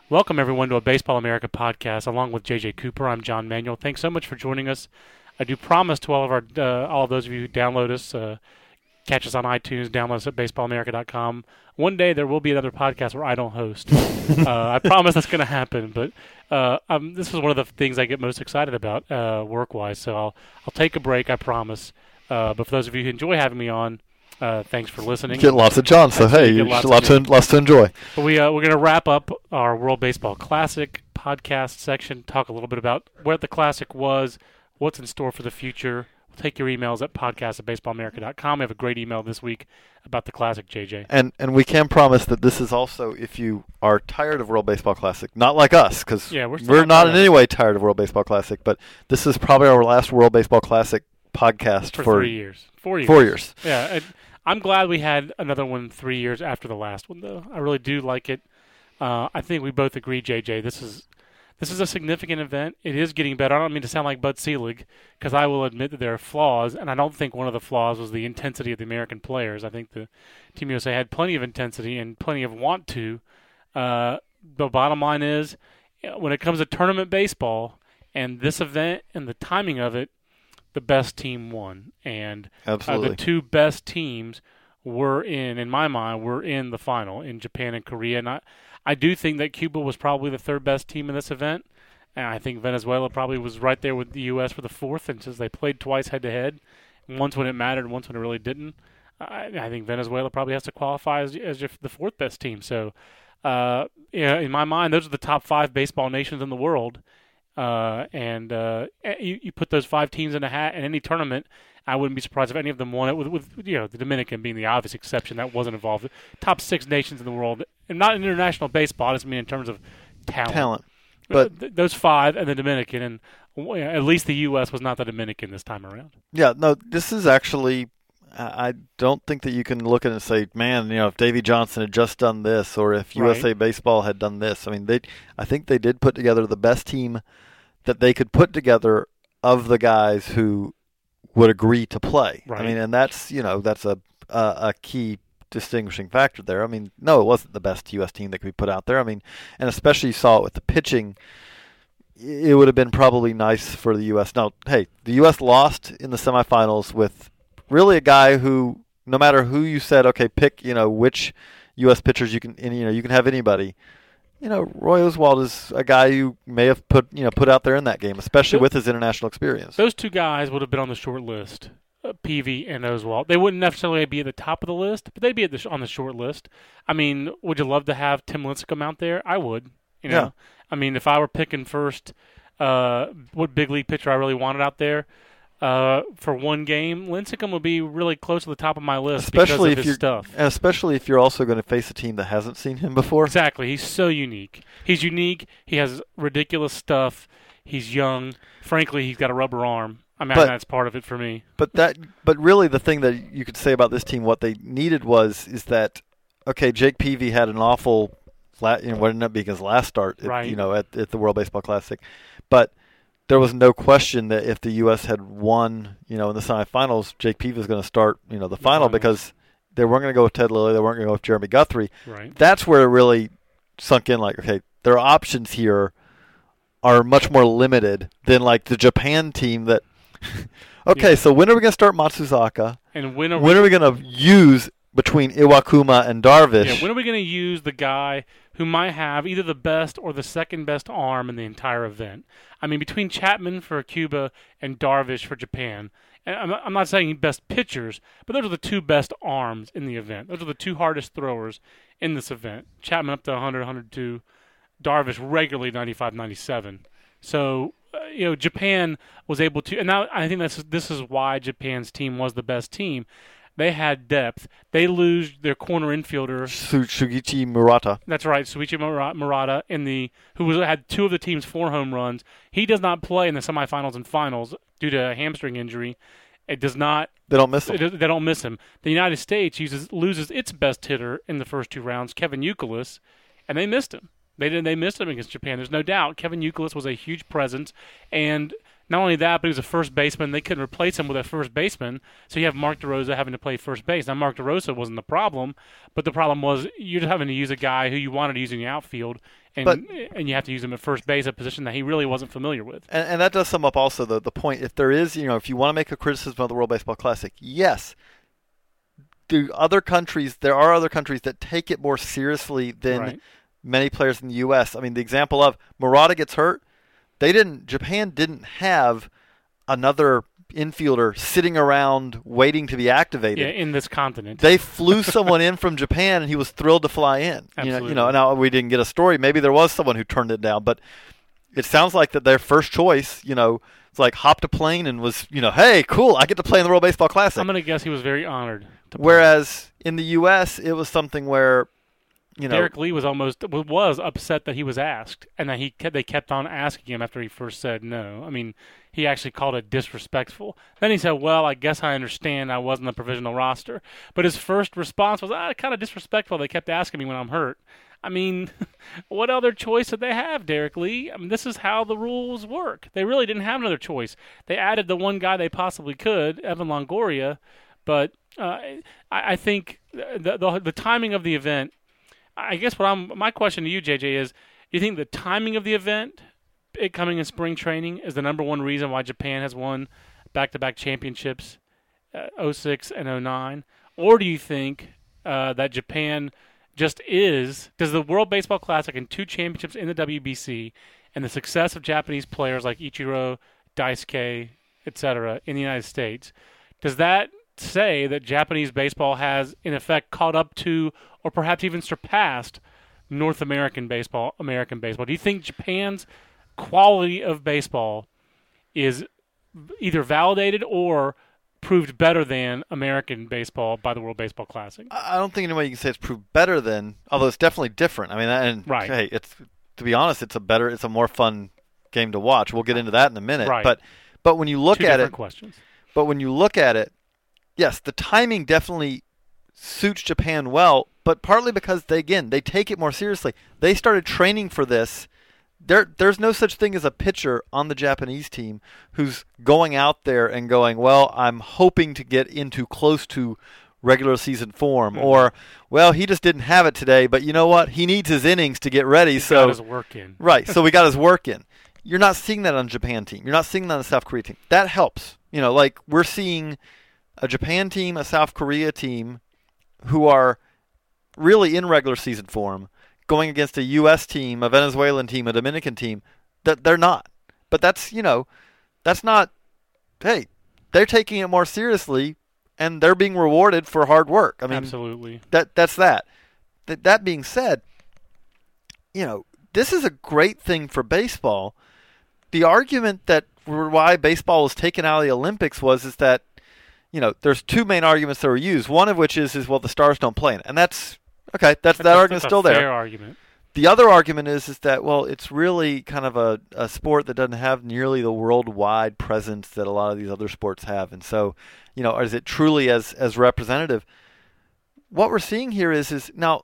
Welcome, everyone, to a Baseball America podcast. Along with J.J. Cooper, I'm John Manuel. Thanks so much for joining us. I do promise to all of those of you who download us, catch us on iTunes, download us at baseballamerica.com. One day there will be another podcast where I don't host. I promise that's going to happen. But this is one of the things I get most excited about work-wise. So I'll take a break, I promise. But for those of you who enjoy having me on, thanks for listening. You get lots of John, so hey, you lots to enjoy. But we're going to wrap up our World Baseball Classic podcast section, talk a little bit about what the Classic was, what's in store for the future. We'll take your emails at podcast@baseballamerica.com. We have a great email this week about the Classic, JJ. And we can promise that this is also, if you are tired of World Baseball Classic, not like us, because we're not in any way tired of World Baseball Classic, but this is probably our last World Baseball Classic podcast for 4 years. 4 years. 4 years. Yeah, I'm glad we had another one 3 years after the last one, though. I really do like it. I think we both agree, JJ, this is a significant event. It is getting better. I don't mean to sound like Bud Selig, because I will admit that there are flaws, and I don't think one of the flaws was the intensity of the American players. I think the Team USA had plenty of intensity and plenty of want to. The bottom line is, when it comes to tournament baseball and this event and the timing of it, the best team won. And the two best teams in my mind, were in the final in Japan and Korea. And I do think that Cuba was probably the third best team in this event. And I think Venezuela probably was right there with the U.S. for the fourth. And since they played twice head-to-head, once when it mattered and once when it really didn't, I think Venezuela probably has to qualify as the fourth best team. So, in my mind, those are the top 5 baseball nations in the world. You put those 5 teams in a hat in any tournament, I wouldn't be surprised if any of them won it, with the Dominican being the obvious exception that wasn't involved. Top 6 nations in the world, and not in international baseball, I just mean in terms of talent. But those 5 and the Dominican, and at least the U.S. was not the Dominican this time around. Yeah, no, this is actually, I don't think that you can look at it and say, man, if Davey Johnson had just done this, or if USA Baseball had done this. I mean, I think they did put together the best team that they could put together of the guys who would agree to play. Right. I mean, and that's a key distinguishing factor there. I mean, no, it wasn't the best U.S. team that could be put out there. I mean, and especially you saw it with the pitching. It would have been probably nice for the U.S. Now, hey, the U.S. lost in the semifinals with really a guy who, no matter who you said, okay, pick, which U.S. pitchers you can, you can have anybody. Roy Oswalt is a guy you may have put out there in that game, especially with his international experience. Those two guys would have been on the short list, Peavy and Oswalt. They wouldn't necessarily be at the top of the list, but they'd be on the short list. I mean, would you love to have Tim Lincecum out there? I would. Yeah. I mean, if I were picking first, what big league pitcher I really wanted out there for one game, Lincecum would be really close to the top of my list, especially because of his stuff. And especially if you're also going to face a team that hasn't seen him before. Exactly. He's so unique. He's unique. He has ridiculous stuff. He's young. Frankly, he's got a rubber arm. I mean, that's part of it for me. But really the thing that you could say about this team, what they needed is that, okay, Jake Peavy had an awful, what ended up being his last start, at the World Baseball Classic. But there was no question that if the U.S. had won, in the semifinals, Jake Peavy was going to start, the final, because they weren't going to go with Ted Lilly, they weren't going to go with Jeremy Guthrie. Right. That's where it really sunk in, like, okay, their options here are much more limited than, like, the Japan team that, so when are we going to start Matsuzaka? And when are we going to use between Iwakuma and Darvish? Yeah, when are we going to use the guy who might have either the best or the second best arm in the entire event? I mean, between Chapman for Cuba and Darvish for Japan, and I'm not saying best pitchers, but those are the 2 best arms in the event. Those are the 2 hardest throwers in this event. Chapman up to 100, 102, Darvish regularly 95, 97. So, Japan was able to, and now I think this is why Japan's team was the best team. They had depth. They lose their corner infielder, Shuichi Murata. That's right, Shuichi Murata, who had 2 of the team's 4 home runs. He does not play in the semifinals and finals due to a hamstring injury. It does not. They don't miss him. They don't miss him. The United States loses its best hitter in the first 2 rounds, Kevin Youkilis, and they missed him. They missed him against Japan. There's no doubt. Kevin Youkilis was a huge presence, and not only that, but he was a first baseman. They couldn't replace him with a first baseman, so you have Mark DeRosa having to play first base. Now, Mark DeRosa wasn't the problem, but the problem was you're having to use a guy who you wanted to use in the outfield, and you have to use him at first base, a position that he really wasn't familiar with. And that does sum up also the point. If there is, if you want to make a criticism of the World Baseball Classic, yes, there are other countries that take it more seriously than many players in the U.S. I mean, the example of Murata gets hurt, Japan didn't have another infielder sitting around waiting to be activated. Yeah, in this continent. They flew someone in from Japan, and he was thrilled to fly in. Absolutely. Now we didn't get a story. Maybe there was someone who turned it down, but it sounds like that their first choice, it's like hopped a plane and was, hey, cool, I get to play in the World Baseball Classic. I'm going to guess he was very honored. Whereas in the U.S., it was something where, Derek Lee was upset that he was asked, and that they kept on asking him after he first said no. I mean, he actually called it disrespectful. Then he said, well, I guess I understand I wasn't the provisional roster. But his first response was, kind of disrespectful. They kept asking me when I'm hurt. I mean, what other choice did they have, Derek Lee? I mean, this is how the rules work. They really didn't have another choice. They added the one guy they possibly could, Evan Longoria, but I think the timing of the event, I guess my question to you, JJ, is: do you think the timing of the event, it coming in spring training, is the number one reason why Japan has won back-to-back championships, 06 and 09, or do you think that Japan does the World Baseball Classic and 2 championships in the WBC and the success of Japanese players like Ichiro, Daisuke, etc. in the United States, does that say that Japanese baseball has, in effect, caught up to or perhaps even surpassed North American baseball, American baseball? Do you think Japan's quality of baseball is either validated or proved better than American baseball by the World Baseball Classic? I don't think any way you can say it's proved better than, although it's definitely different. I mean, hey, to be honest, it's a more fun game to watch. We'll get into that in a minute. Right. But when you look at it, questions. But when you look at it, yes, the timing definitely suits Japan well, but partly because they take it more seriously. They started training for this. There's no such thing as a pitcher on the Japanese team who's going out there and going, well, I'm hoping to get into close to regular season form, or, well, he just didn't have it today, but you know what? He needs his innings to get ready. He got his work in. Right, so we got his work in. You're not seeing that on the Japan team. You're not seeing that on the South Korea team. That helps. Like we're seeing a Japan team, a South Korea team who are really in regular season form going against a U.S. team, a Venezuelan team, a Dominican team, that they're not. But that's not, hey, they're taking it more seriously and they're being rewarded for hard work. I mean, absolutely. That's that. That being said, this is a great thing for baseball. The argument that why baseball was taken out of the Olympics is that, there's 2 main arguments that were used. One of which is well, the stars don't play in it. And that's okay. That argument's still there. Fair argument. The other argument is that, well, it's really kind of a sport that doesn't have nearly the worldwide presence that a lot of these other sports have. And so, is it truly as representative? What we're seeing here is now,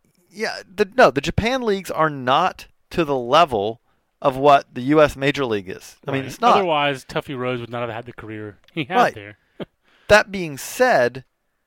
the Japan leagues are not to the level of what the U.S. Major League is. I mean, it's not. Otherwise, Tuffy Rose would not have had the career he had there. That being said,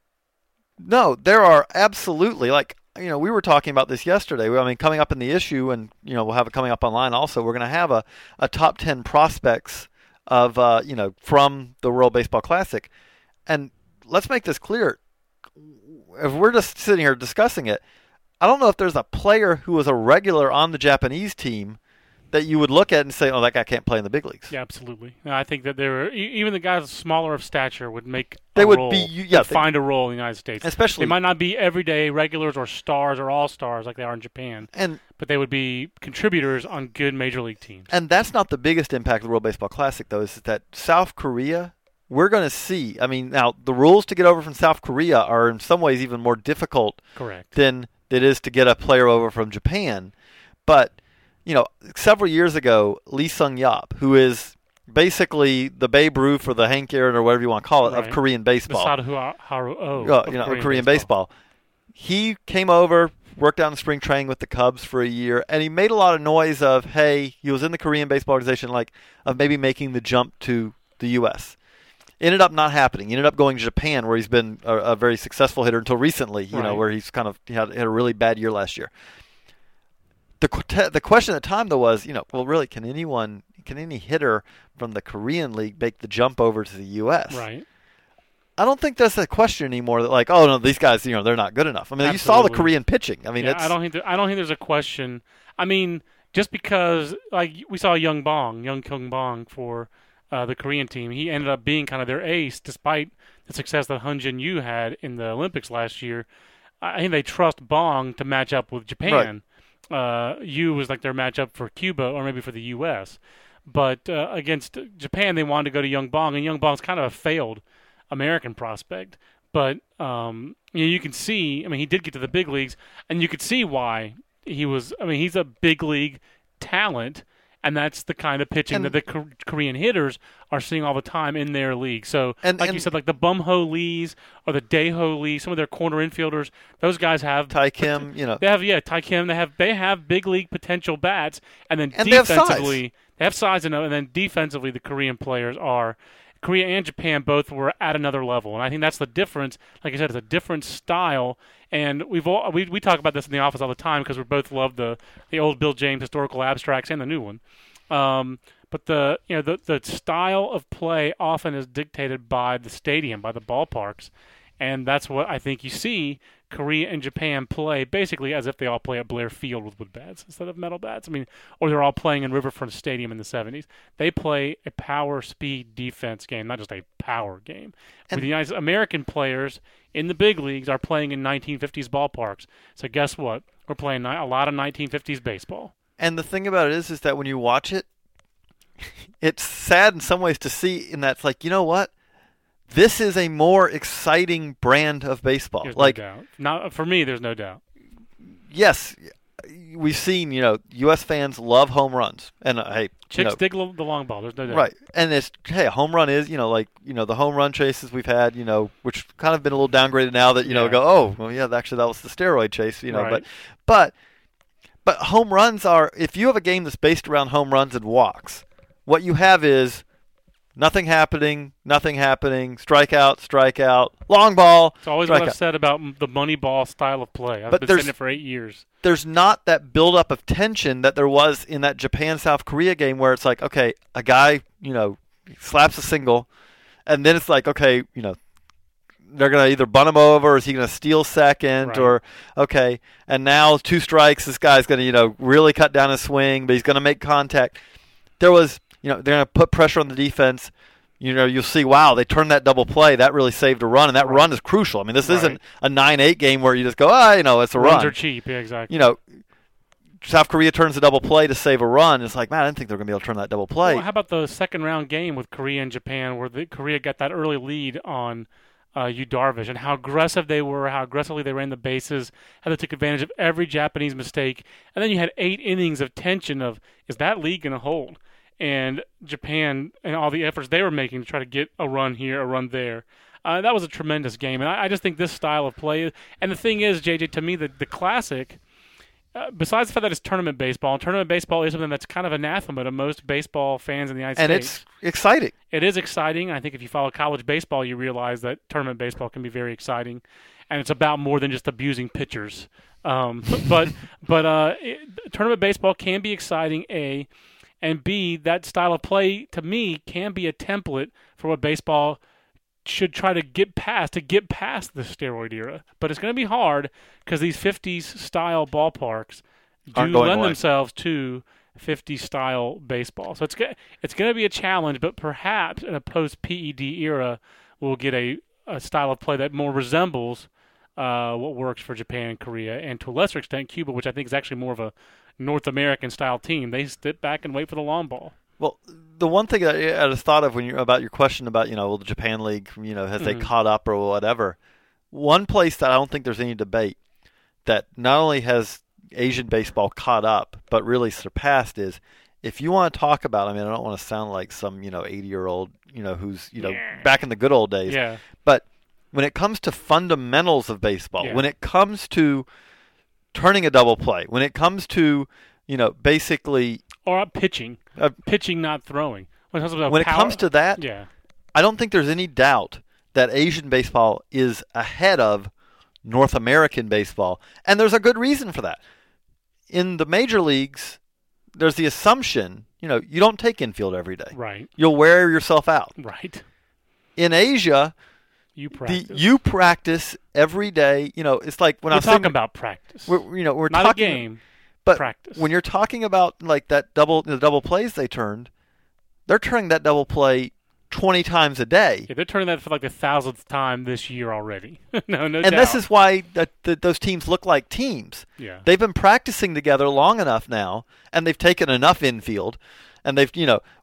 no, there are absolutely, we were talking about this yesterday. I mean, coming up in the issue, and, we'll have it coming up online also, we're going to have a top 10 prospects of, from the World Baseball Classic. And let's make this clear. If we're just sitting here discussing it, I don't know if there's a player who was a regular on the Japanese team that you would look at and say, oh, that guy can't play in the big leagues. Yeah, absolutely. I think that even the guys smaller of stature would make find a role in the United States. Especially, they might not be everyday regulars or stars or all-stars like they are in Japan, but they would be contributors on good major league teams. And that's not the biggest impact of the World Baseball Classic, though, is that South Korea, we're going to see. I mean, now, the rules to get over from South Korea are in some ways even more difficult than it is to get a player over from Japan. But several years ago, Lee Sung-yap, who is basically the Babe Ruth or the Hank Aaron or whatever you want to call it of Korean baseball. The Sadaharu of Korean baseball. He came over, worked down in spring training with the Cubs for a year, and he made a lot of noise of, hey, he was in the Korean baseball organization, of maybe making the jump to the U.S. Ended up not happening. He ended up going to Japan, where he's been a very successful hitter until recently, where he's he had a really bad year last year. the question at the time though was, well, really, can any hitter from the Korean League make the jump over to the U.S.? Right. I don't think that's a question anymore. That like, oh no, these guys, they're not good enough. I mean, you saw the Korean pitching. I mean, I don't think there's a question. I mean, just because like we saw Young Kyung Bong for the Korean team, he ended up being kind of their ace, despite the success that Hyun Jin Yu had in the Olympics last year. I think they trust Bong to match up with Japan. Right. Yu was like their matchup for Cuba or maybe for the U.S. But against Japan, they wanted to go to Young Bong, and Young Bong's kind of a failed American prospect. But you can see, I mean, he did get to the big leagues, and you could see why he was. I mean, he's a big league talent, and that's the kind of pitching that the Korean hitters are seeing all the time in their league. So, you said, like the Bum-ho Lees or the Dae-ho Lee, some of their corner infielders, those guys have Ty Kim. They have Ty Kim. They have big league potential bats, and then defensively they have size, and then defensively the Korean players are. Korea and Japan both were at another level, and I think that's the difference. Like I said, it's a different style, and we talk about this in the office all the time because we both love the old Bill James historical abstracts and the new one. But the style of play often is dictated by the stadium, by the ballparks, and that's what I think you see Korea and Japan play basically as if they all play at Blair Field with wood bats instead of metal bats. I mean, or they're all playing in Riverfront Stadium in the 70s. They play a power, speed, defense game, not just a power game. And the American players in the big leagues are playing in 1950s ballparks. So guess what? We're playing a lot of 1950s baseball. And the thing about it is that when you watch it, it's sad in some ways to see in that it's like, you know what? This is a more exciting brand of baseball. There's no doubt. Not, for me, there's no doubt. Yes, we've seen, U.S. fans love home runs. And, hey, Chicks dig the long ball. There's no doubt. Right. And a home run is, the home run chases we've had, which kind of been a little downgraded now that, actually that was the steroid chase, Right. But home runs are, if you have a game that's based around home runs and walks, what you have is nothing happening, strikeout, long ball. It's always what I've said about the money ball style of play. I've been saying it for 8 years. There's not that buildup of tension that there was in that Japan-South Korea game where it's like, okay, a guy, slaps a single, and then it's like, okay, they're going to either bunt him over, or is he going to steal second, right. Or, okay, and now 2 strikes, this guy's going to, really cut down his swing, but he's going to make contact. There was... they're going to put pressure on the defense. You'll see, wow, they turned that double play. That really saved a run, and that run is crucial. I mean, this isn't a 9-8 game where you just go, it's a run. Runs are cheap, yeah, exactly. South Korea turns a double play to save a run. It's like, man, I didn't think they were going to be able to turn that double play. Well, how about the second-round game with Korea and Japan where Korea got that early lead on Yu Darvish, and how aggressive they were, how aggressively they ran the bases, how they took advantage of every Japanese mistake. And then you had 8 innings of tension of, is that lead going to hold? And Japan and all the efforts they were making to try to get a run here, a run there. That was a tremendous game. And I just think this style of play, and the thing is, JJ, to me, the classic, besides the fact that it's tournament baseball is something that's kind of anathema to most baseball fans in the United States. And it's exciting. It is exciting. I think if you follow college baseball, you realize that tournament baseball can be very exciting. And it's about more than just abusing pitchers. But tournament baseball can be exciting, A. And B, that style of play, to me, can be a template for what baseball should try to get past the steroid era. But it's going to be hard because these 50s style ballparks do lend themselves to 50s style baseball. So it's going to be a challenge, but perhaps in a post-PED era, we'll get a style of play that more resembles what works for Japan and Korea, and to a lesser extent Cuba, which I think is actually more of a North American style team. They sit back and wait for the long ball. Well, the one thing that I just thought of about your question about, the Japan League, has they caught up or whatever. One place that I don't think there's any debate that not only has Asian baseball caught up, but really surpassed is, if you want to talk about, I don't want to sound like some, 80-year-old, who's, back in the good old days. Yeah. But when it comes to fundamentals of baseball, when it comes to turning a double play, when it comes to, basically... Or pitching. Pitching, not throwing. When it comes to that, I don't think there's any doubt that Asian baseball is ahead of North American baseball. And there's a good reason for that. in the major leagues, there's the assumption, you don't take infield every day. Right. You'll wear yourself out. Right. In Asia, you practice every day. It's like when we're I'm talking about practice. We're not talking a game, but practice. When you're talking about like the double plays they're turning that double play 20 times a day. Yeah, they're turning that for like the 1,000th time this year already. no doubt. And this is why those teams look like teams. Yeah. They've been practicing together long enough now, and they've taken enough infield, and they've,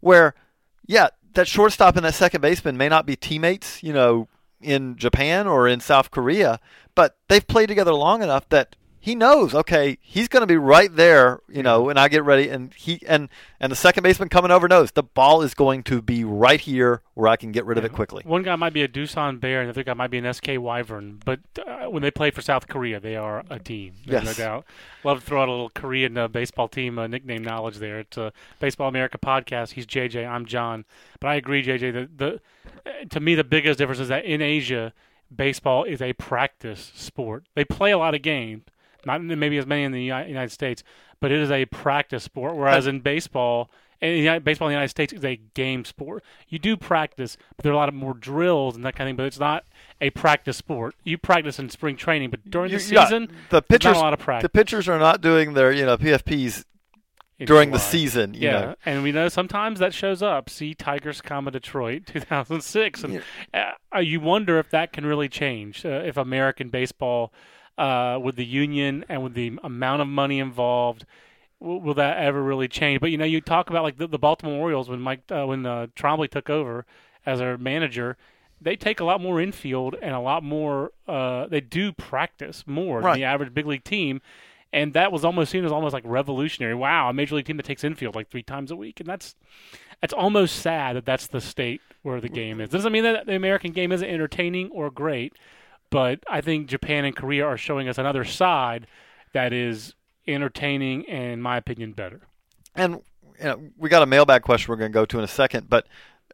that shortstop and that second baseman may not be teammates, in Japan or in South Korea, but they've played together long enough that he knows, okay, he's going to be right there, when I get ready, and the second baseman coming over knows the ball is going to be right here where I can get rid of it quickly. One guy might be a Doosan Bear, and the other guy might be an SK Wyvern, but when they play for South Korea, they are a team. There's no doubt. Love to throw out a little Korean baseball team nickname knowledge there. It's a Baseball America podcast. He's JJ, I'm John. But I agree, JJ, to me the biggest difference is that in Asia, baseball is a practice sport. They play a lot of games. Not maybe as many in the United States, but it is a practice sport. Whereas in baseball in the United States is a game sport. You do practice, but there are a lot of more drills and that kind of thing. But it's not a practice sport. You practice in spring training, but during the season, the pitchers, not a lot of practice. The pitchers are not doing their PFPs during the season. Yeah, and we know sometimes that shows up. See Tigers, Detroit, 2006, and you wonder if that can really change. If American baseball. With the union and with the amount of money involved, will that ever really change? But you talk about like the Baltimore Orioles when Trombley took over as their manager, they take a lot more infield and a lot more. They do practice more than the average big league team, and that was almost seen as almost like revolutionary. Wow, a major league team that takes infield like 3 times a week, and that's almost sad that that's the state where the game is. It doesn't mean that the American game isn't entertaining or great. But I think Japan and Korea are showing us another side that is entertaining and, in my opinion, better. And we got a mailbag question we're going to go to in a second, but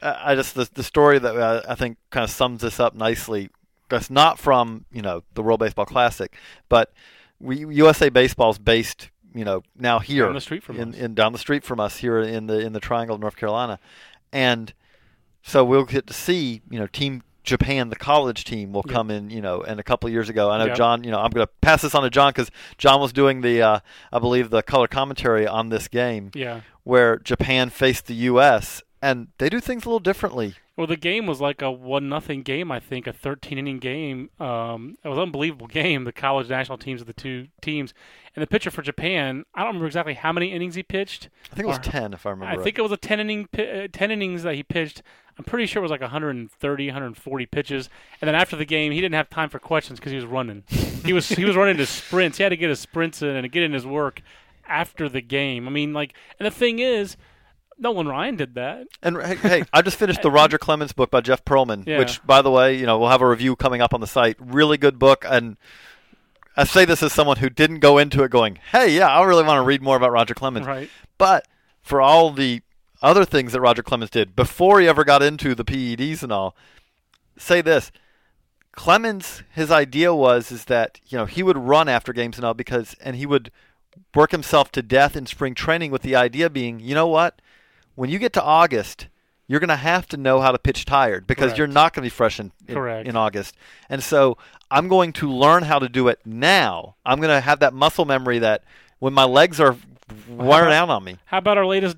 the story that I think kind of sums this up nicely. That's not from the World Baseball Classic, but USA Baseball is based now here down the street from us. Down the street from us here in the Triangle of North Carolina, and so we'll get to see Team Japan, the college team, will come in, and a couple of years ago. I know John, I'm going to pass this on to John because John was doing I believe, the color commentary on this game where Japan faced the U.S., and they do things a little differently. Well, the game was like a 1-0 game, I think, a 13-inning game. It was an unbelievable game, the college national teams of the two teams. And the pitcher for Japan, I don't remember exactly how many innings he pitched. I think it was 10, if I remember right. I think it was 10 innings that he pitched. I'm pretty sure it was like 130, 140 pitches. And then after the game, he didn't have time for questions because he was running. He was running his sprints. He had to get his sprints in and get in his work after the game. I mean, and the thing is, Nolan Ryan did that. And hey, I just finished the Roger Clemens book by Jeff Pearlman, which, by the way, we'll have a review coming up on the site. Really good book, and I say this as someone who didn't go into it going, hey, yeah, I really want to read more about Roger Clemens. Right. But for all the other things that Roger Clemens did before he ever got into the PEDs and all, say this. Clemens, his idea is that, he would run after games and all and he would work himself to death in spring training with the idea being, you know what? When you get to August, you're going to have to know how to pitch tired because you're not going to be fresh in August. And so I'm going to learn how to do it now. I'm going to have that muscle memory that when my legs are wearing out on me. How about our latest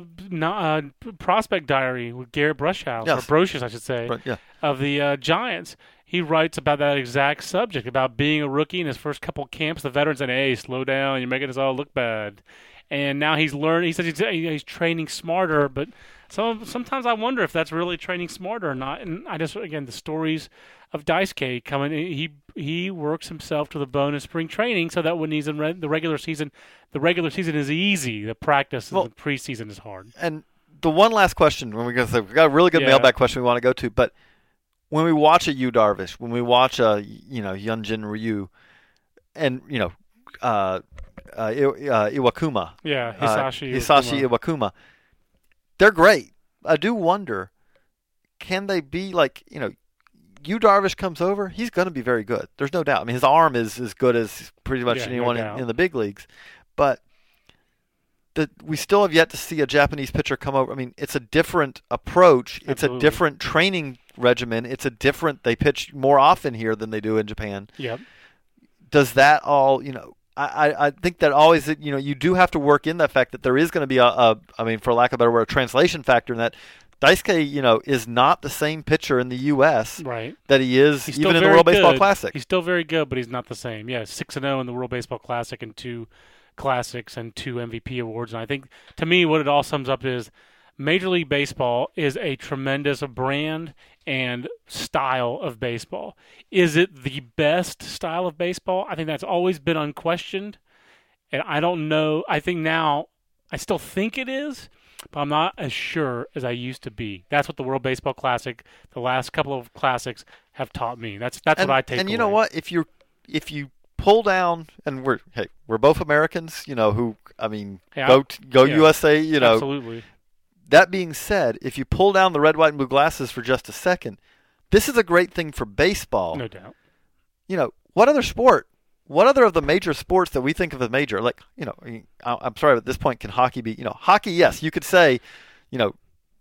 prospect diary with Garrett Brushhouse, or Brocious, I should say, of the Giants? He writes about that exact subject, about being a rookie in his first couple camps. The veterans said, hey, slow down, you're making us all look bad. And now he's learned. He says he's training smarter, but sometimes I wonder if that's really training smarter or not. And the stories of Daisuke coming, he works himself to the bone in spring training, so that when he's in the regular season is easy. The practice and the preseason is hard. And the one last question, we've got a really good mailbag question we want to go to, but when we watch a Yu Darvish, when we watch a Hyunjin Ryu, and Iwakuma. Yeah, Hisashi Iwakuma. They're great. I do wonder, can they be like, Yu Darvish comes over, he's going to be very good. There's no doubt. I mean, his arm is as good as pretty much anyone in the big leagues. but we still have yet to see a Japanese pitcher come over. I mean, it's a different approach. It's Absolutely. a different training regimen. They pitch more often here than they do in Japan. Yep. Does that all, I think that always, you do have to work in the fact that there is going to be for lack of a better word, a translation factor in that Daisuke, is not the same pitcher in the U.S. Right. that he is He's even still in the very World Baseball good. Classic. He's still very good, but he's not the same. Yeah, 6-0 in the World Baseball Classic and 2 Classics and 2 MVP awards. And I think, to me, what it all sums up is Major League Baseball is a tremendous brand and style of baseball. Is it the best style of baseball? I think that's always been unquestioned. And I don't know. I think now, I still think it is, but I'm not as sure as I used to be. That's what the World Baseball Classic, the last couple of classics, have taught me. That's what I take away. And you know what? If you pull down, and we're both Americans, go USA, Absolutely. That being said, if you pull down the red, white, and blue glasses for just a second, this is a great thing for baseball. No doubt. What other sport? What other of the major sports that we think of as major? Like, I'm sorry, but at this point, can hockey be? Hockey, yes, you could say, the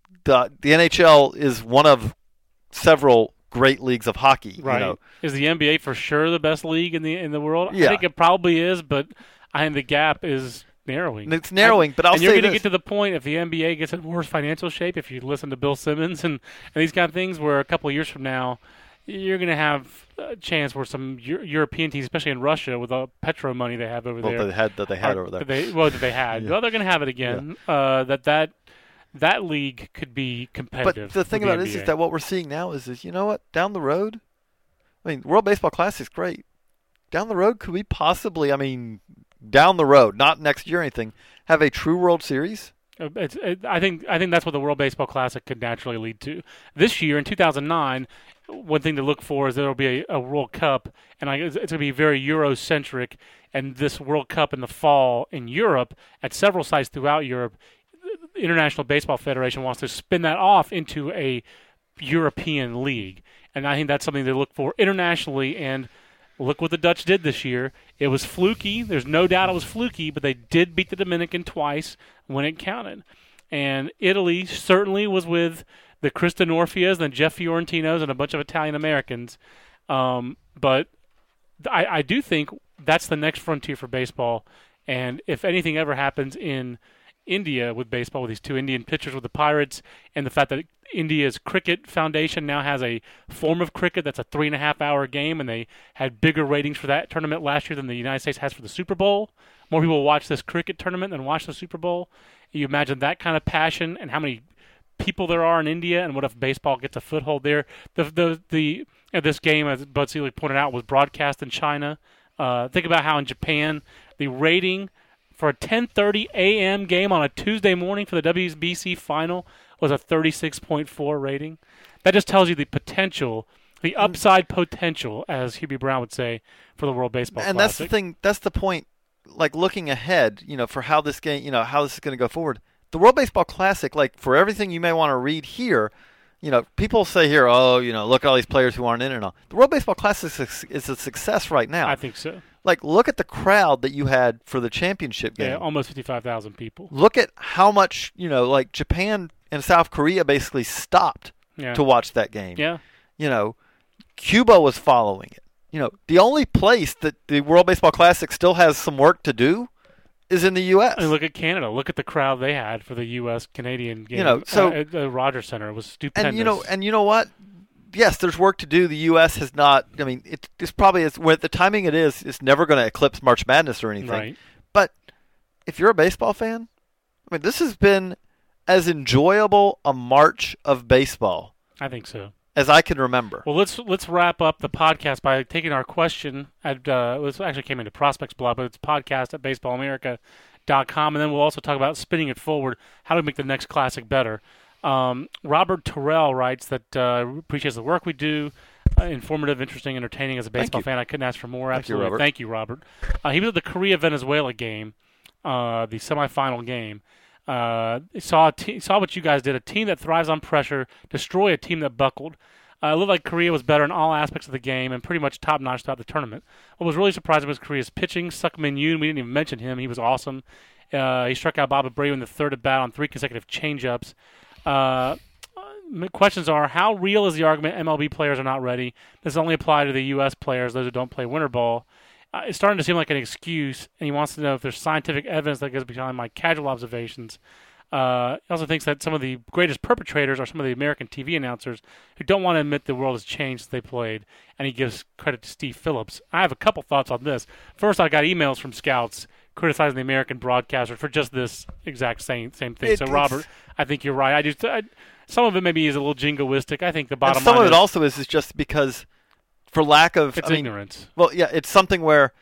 NHL is one of several great leagues of hockey. Right. Is the NBA for sure the best league in the world? Yeah. I think it probably is, but I think the gap is narrowing. It's narrowing, but I'll say you're going to this. get to the point if the NBA gets in worse financial shape, if you listen to Bill Simmons and these kind of things, where a couple of years from now, you're going to have a chance where some European teams, especially in Russia, with the petro money they have over there. That they had over there. That they had. Yeah. Well, they're going to have it again. Yeah. That league could be competitive. But the thing about it is that what we're seeing now is you know what? Down the road, World Baseball Classic is great. Down the road, could we possibly, down the road, not next year or anything, have a true World Series? I think that's what the World Baseball Classic could naturally lead to. This year, in 2009, one thing to look for is there will be a World Cup, and it's going to be very Eurocentric. And this World Cup in the fall in Europe, at several sites throughout Europe, the International Baseball Federation wants to spin that off into a European league. And I think that's something to look for internationally. And look what the Dutch did this year. It was fluky. There's no doubt it was fluky, but they did beat the Dominican twice when it counted. And Italy certainly was with the Krista Norfias and the Jeff Fiorentinos and a bunch of Italian Americans. But I do think that's the next frontier for baseball. And if anything ever happens in India with baseball, with these 2 Indian pitchers with the Pirates, and the fact that India's cricket foundation now has a form of cricket that's a 3.5-hour game, and they had bigger ratings for that tournament last year than the United States has for the Super Bowl. More people watch this cricket tournament than watch the Super Bowl. You imagine that kind of passion and how many people there are in India, and what if baseball gets a foothold there? This game, as Bud Selig pointed out, was broadcast in China. Think about how in Japan the rating for a 10:30 a.m. game on a Tuesday morning for the WBC final was a 36.4 rating. That just tells you the potential, the upside potential, as Hubie Brown would say, for the World Baseball Classic. And that's the thing. That's the point. Like looking ahead, for how this game, how this is going to go forward. The World Baseball Classic, like for everything you may want to read here, people say here, look at all these players who aren't in it and all. The World Baseball Classic is a success right now. I think so. Like, look at the crowd that you had for the championship game. Yeah, almost 55,000 people. Look at how much, like Japan and South Korea basically stopped to watch that game. Yeah. Cuba was following it. The only place that the World Baseball Classic still has some work to do is in the U.S. And look at Canada. Look at the crowd they had for the U.S.-Canadian game. At the Rogers Center. It was stupendous. And you know what? Yes, there's work to do. The U.S. has not. It's probably with the timing it is. It's never going to eclipse March Madness or anything. Right. But if you're a baseball fan, this has been as enjoyable a March of baseball. I think so. As I can remember. Well, let's wrap up the podcast by taking our question at this actually came into Prospects Blog, but it's podcast at baseballamerica.com, and then we'll also talk about spinning it forward, how to make the next classic better. Robert Terrell writes that appreciates the work we do, informative, interesting, entertaining. As a baseball fan, I couldn't ask for more. Absolutely. Thank you, Robert. He was at the Korea-Venezuela game, the semifinal game. Saw what you guys did, a team that thrives on pressure, destroy a team that buckled. It looked like Korea was better in all aspects of the game and pretty much top-notch throughout the tournament. What was really surprising was Korea's pitching. Suk Min Yoon, we didn't even mention him. He was awesome. He struck out Bob Abreu in the third at bat on 3 consecutive changeups. Questions are, how real is the argument MLB players are not ready? Does it only apply to the U.S. players, those who don't play winter ball? It's starting to seem like an excuse, and he wants to know if there's scientific evidence that goes behind my casual observations. He also thinks that some of the greatest perpetrators are some of the American TV announcers who don't want to admit the world has changed since they played, and he gives credit to Steve Phillips. I have a couple thoughts on this. First, I got emails from scouts criticizing the American broadcasters for just this exact same thing. So, Robert, I think you're right. Some of it maybe is a little jingoistic. I think the bottom line some of it also is just because for lack of ignorance. Well, yeah, it's something where,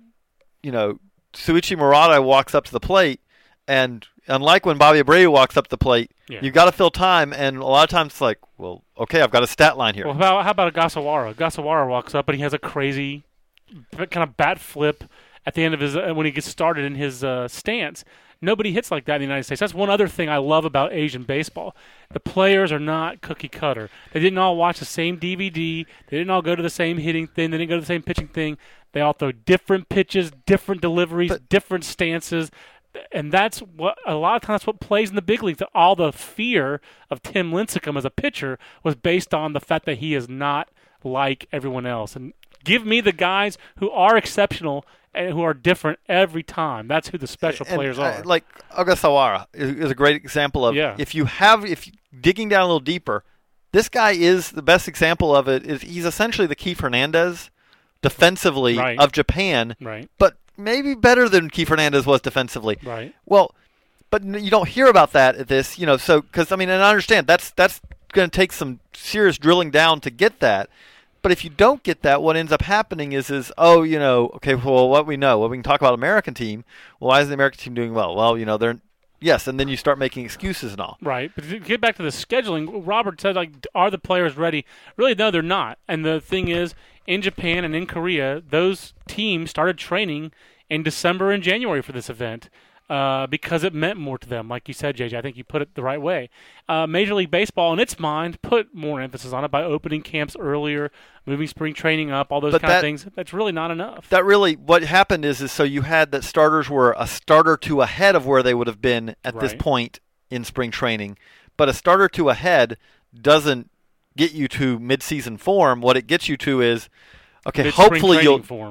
Suichi Murata walks up to the plate, and unlike when Bobby Abreu walks up to the plate, you've got to fill time, and a lot of times it's like, well, okay, I've got a stat line here. Well, how about a Gasawara? Gasawara walks up, and he has a crazy kind of bat flip at the end of his when he gets started in his stance. Nobody hits like that in the United States. That's one other thing I love about Asian baseball. The players are not cookie cutter. They didn't all watch the same DVD. They didn't all go to the same hitting thing. They didn't go to the same pitching thing. They all throw different pitches, different deliveries, different stances. And that's what a lot of times that's what plays in the big leagues. All the fear of Tim Lincecum as a pitcher was based on the fact that he is not like everyone else. And give me the guys who are exceptional and who are different every time. That's who the special players are. Like Ogasawara is a great example of if digging down a little deeper, this guy is the best example of it. He's essentially the Keith Hernandez defensively of Japan, but maybe better than Keith Hernandez was defensively. Right. Well, but you don't hear about that at this, so because and I understand that's going to take some serious drilling down to get that. But if you don't get that, what ends up happening is okay, well, what we can talk about American team. Well, why is the American team doing well? Well, they're yes, and then you start making excuses and all. Right, but to get back to the scheduling, Robert said, are the players ready? Really, no, they're not. And the thing is, in Japan and in Korea, those teams started training in December and January for this event. Because it meant more to them. Like you said, JJ, I think you put it the right way. Major League Baseball, in its mind, put more emphasis on it by opening camps earlier, moving spring training up, all those kind of things. That's really not enough. What happened is so you had that starters were a starter to ahead of where they would have been at this point in spring training. But a starter to ahead doesn't get you to midseason form. What it gets you to is, okay, hopefully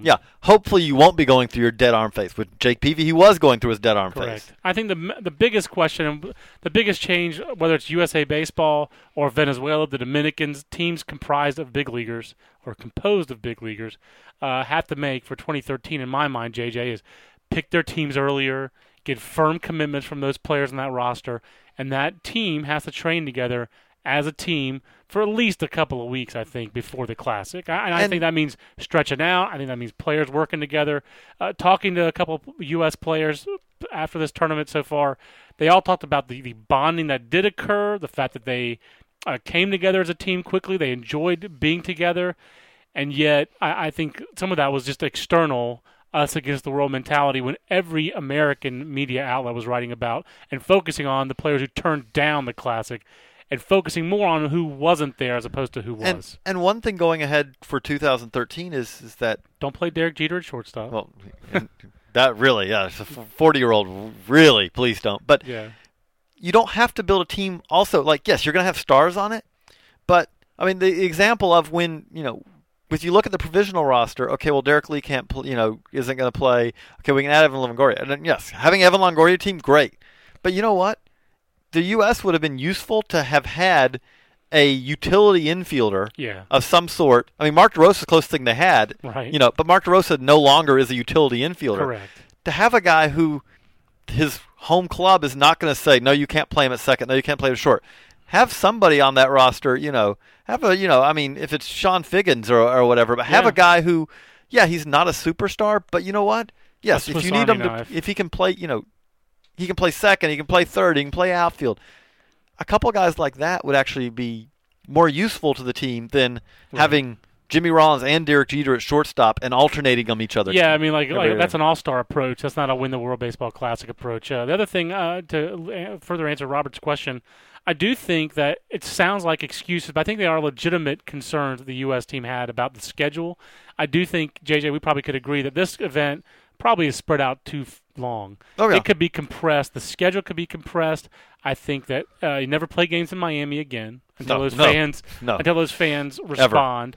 you won't be going through your dead arm phase. With Jake Peavy, he was going through his dead arm phase. I think the biggest question, the biggest change, whether it's USA Baseball or Venezuela, the Dominicans, teams comprised of big leaguers or composed of big leaguers, have to make for 2013, in my mind, JJ, is pick their teams earlier, get firm commitments from those players in that roster, and that team has to train together as a team for at least a couple of weeks, I think, before the Classic. I think that means stretching out. I think that means players working together. Talking to a couple of U.S. players after this tournament so far, they all talked about the bonding that did occur, the fact that they came together as a team quickly. They enjoyed being together. And yet I think some of that was just external, us against the world mentality, when every American media outlet was writing about and focusing on the players who turned down the Classic and focusing more on who wasn't there as opposed to who was. And one thing going ahead for 2013 is that... Don't play Derek Jeter at shortstop. Well, that really, it's a 40-year-old, really, please don't. But you don't have to build a team also, yes, you're going to have stars on it, but, the example of when, if you look at the provisional roster, okay, well, Derek Lee can't, isn't going to play. Okay, we can add Evan Longoria. And then, yes, having Evan Longoria team, great. But you know what? The U.S. would have been useful to have had a utility infielder of some sort. Mark DeRosa is the closest thing they had. Right. But Mark DeRosa no longer is a utility infielder. Correct. To have a guy who his home club is not going to say, no, you can't play him at second, no, you can't play him at short. Have somebody on that roster, have a, if it's Sean Figgins or whatever, but have a guy who, he's not a superstar, but you know what? Yes, if you need him to, if he can play, he can play second, he can play third, he can play outfield. A couple guys like that would actually be more useful to the team than having Jimmy Rollins and Derek Jeter at shortstop and alternating on each other. Yeah, I mean, like that's an all-star approach. That's not a win the World Baseball Classic approach. The other thing, to further answer Robert's question, I do think that it sounds like excuses, but I think they are legitimate concerns that the U.S. team had about the schedule. I do think, JJ, we probably could agree that this event probably is spread out too long. Oh, yeah. It could be compressed. The schedule could be compressed. I think that you never play games in Miami again until those fans respond.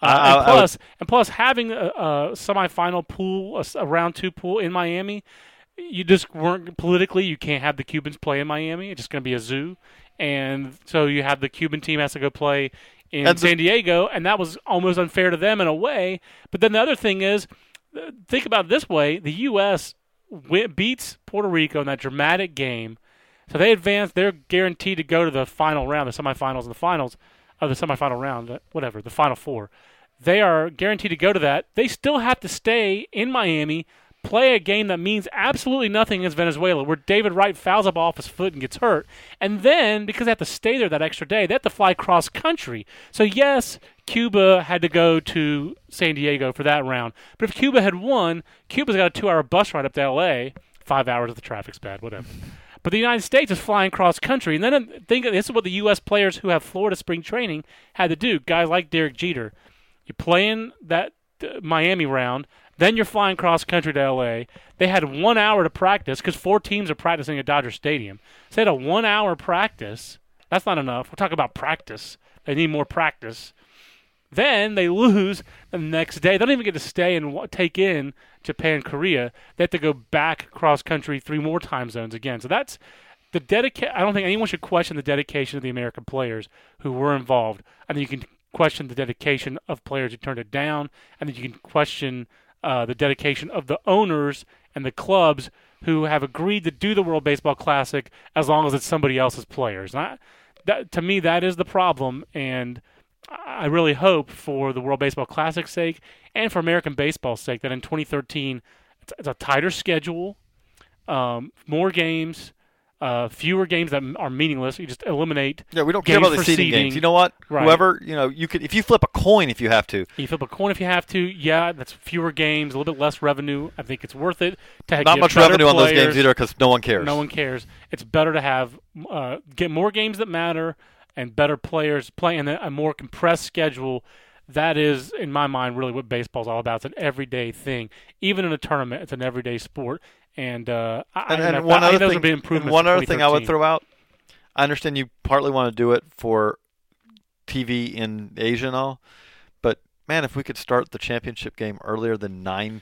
And plus, having a semifinal pool, a round 2 pool in Miami, you just weren't politically. You can't have the Cubans play in Miami. It's just going to be a zoo, and so you have the Cuban team has to go play in San Diego, and that was almost unfair to them in a way. But then the other thing is, think about it this way: the U.S. beats Puerto Rico in that dramatic game, so they advance. They're guaranteed to go to the final round, the semifinals, and the finals of the semifinal round, whatever, the Final Four. They are guaranteed to go to that. They still have to stay in Miami, play a game that means absolutely nothing against Venezuela, where David Wright fouls up off his foot and gets hurt. And then, because they have to stay there that extra day, they have to fly cross-country. So, yes, Cuba had to go to San Diego for that round. But if Cuba had won, Cuba's got a 2-hour bus ride up to L.A., 5 hours if the traffic's bad, whatever. But the United States is flying cross-country. And then think this is what the U.S. players who have Florida spring training had to do. Guys like Derek Jeter. You play in that Miami round, then you're flying cross-country to L.A. They had 1 hour to practice because 4 teams are practicing at Dodger Stadium. So they had a 1-hour practice. That's not enough. We're talking about practice. They need more practice. Then they lose the next day. They don't even get to stay and take in Japan, Korea. They have to go back cross-country 3 more time zones again. So that's the dedication. I don't think anyone should question the dedication of the American players who were involved. I think you can question the dedication of players who turned it down, and then you can question the dedication of the owners and the clubs who have agreed to do the World Baseball Classic as long as it's somebody else's players. And to me, that is the problem, and I really hope for the World Baseball Classic's sake and for American baseball's sake that in 2013 it's a tighter schedule, more games, fewer games that are meaningless. You just eliminate. Yeah, we don't care about the seeding games. You know what? Right. Whoever, you could, if you flip a coin, if you have to. You flip a coin if you have to. Yeah, that's fewer games, a little bit less revenue. I think it's worth it to not much revenue on those games either because no one cares. No one cares. It's better to have get more games that matter and better players playing a more compressed schedule. That is, in my mind, really what baseball's all about. It's an everyday thing. Even in a tournament, it's an everyday sport. And one other thing I would throw out, I understand you partly want to do it for TV in Asia and all, but, man, if we could start the championship game earlier than 9:10,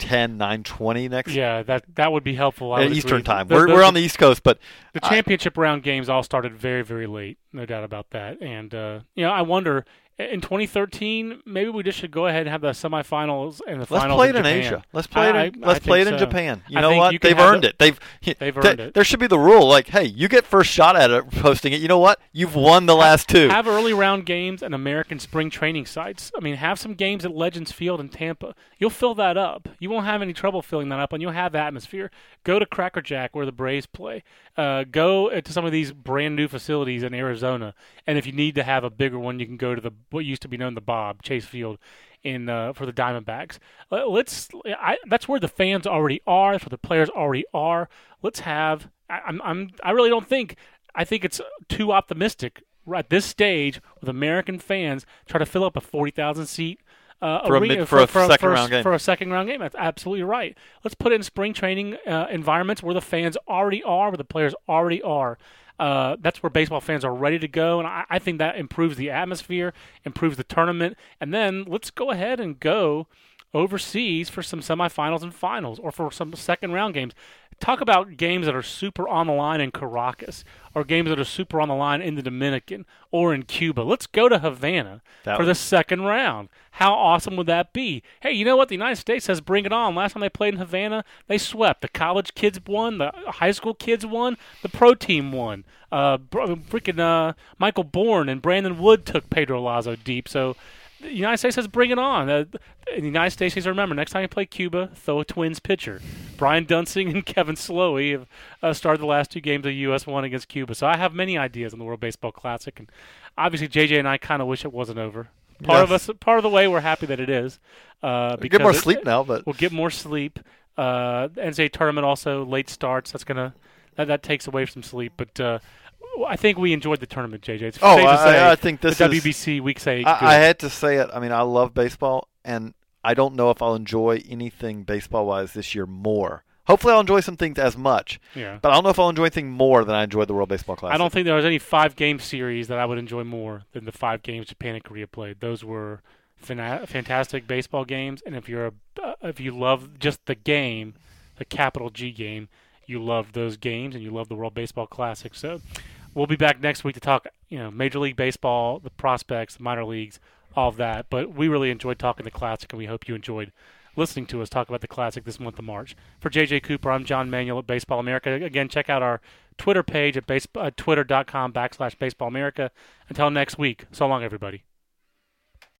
9:20 next. Yeah, that would be helpful. Eastern time. We're on the East Coast, but the championship round games all started very, very late. No doubt about that. And I wonder in 2013, maybe we just should go ahead and have the semifinals and the finals. Let's play it in Japan. Asia. Let's play it in Japan. You know what? They've earned it. They've earned it. There should be the rule, like, hey, you get first shot at it, hosting it. You know what? You've won the last 2. Have early round games and American spring training sites. I mean, have some games at Legends Field in Tampa. You'll fill that up. You won't have any trouble filling that up, and you'll have atmosphere. Go to Cracker Jack where the Braves play. Go to some of these brand new facilities in Arizona, and if you need to have a bigger one, you can go to what used to be known the Bob Chase Field for the Diamondbacks. That's where the fans already are. That's where the players already are. Let's have. I really don't think. I think it's too optimistic at this stage with American fans try to fill up a 40,000 seat. For a second round game. That's absolutely right. Let's put it in spring training environments where the fans already are, where the players already are. That's where baseball fans are ready to go, and I think that improves the atmosphere, improves the tournament. And then let's go ahead and go overseas for some semifinals and finals, or for some second round games. Talk about games that are super on the line in Caracas, or games that are super on the line in the Dominican or in Cuba. Let's go to Havana for the second round. How awesome would that be? Hey, you know what? The United States says bring it on. Last time they played in Havana, they swept. The college kids won. The high school kids won. The pro team won. Michael Bourne and Brandon Wood took Pedro Lazo deep. So the United States says bring it on. The United States needs to remember, next time you play Cuba, throw a Twins pitcher. Brian Dunsing and Kevin Slowey have started the last 2 games the U.S. won against Cuba. So I have many ideas on the World Baseball Classic. And obviously, JJ and I kind of wish it wasn't over. Part of the way we're happy that it is. We get more sleep now, but we'll get more sleep. The NCAA tournament also late starts. That takes away some sleep, but. I think we enjoyed the tournament, JJ. It's safe to say I think this the WBC week 8. I had to say it. I mean, I love baseball, and I don't know if I'll enjoy anything baseball-wise this year more. Hopefully, I'll enjoy some things as much. Yeah. But I don't know if I'll enjoy anything more than I enjoyed the World Baseball Classic. I don't think there was any 5-game series that I would enjoy more than the 5 games Japan and Korea played. Those were fantastic baseball games, and if you love just the game, the capital G game, you love those games and you love the World Baseball Classic. So we'll be back next week to talk, Major League Baseball, the prospects, the minor leagues, all of that. But we really enjoyed talking the Classic, and we hope you enjoyed listening to us talk about the Classic this month of March. For JJ Cooper, I'm John Manuel at Baseball America. Again, check out our Twitter page at twitter.com/BaseballAmerica. Until next week, so long, everybody.